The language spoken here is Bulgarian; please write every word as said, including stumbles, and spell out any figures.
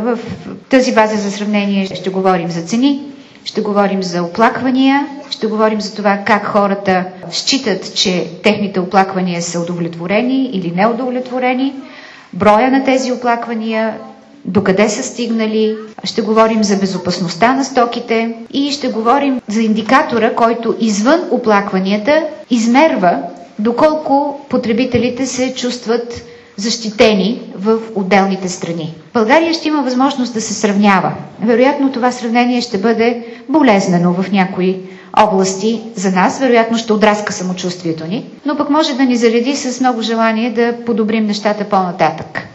В тази база за сравнение ще говорим за цени, ще говорим за оплаквания, ще говорим за това как хората считат, че техните оплаквания са удовлетворени или неудовлетворени, броя на тези оплаквания, докъде са стигнали, ще говорим за безопасността на стоките и ще говорим за индикатора, който извън оплакванията измерва доколко потребителите се чувстват защитени в отделните страни. България ще има възможност да се сравнява. Вероятно това сравнение ще бъде болезнено в някои области за нас, вероятно ще отраска самочувствието ни, но пък може да ни зареди с много желание да подобрим нещата по-нататък.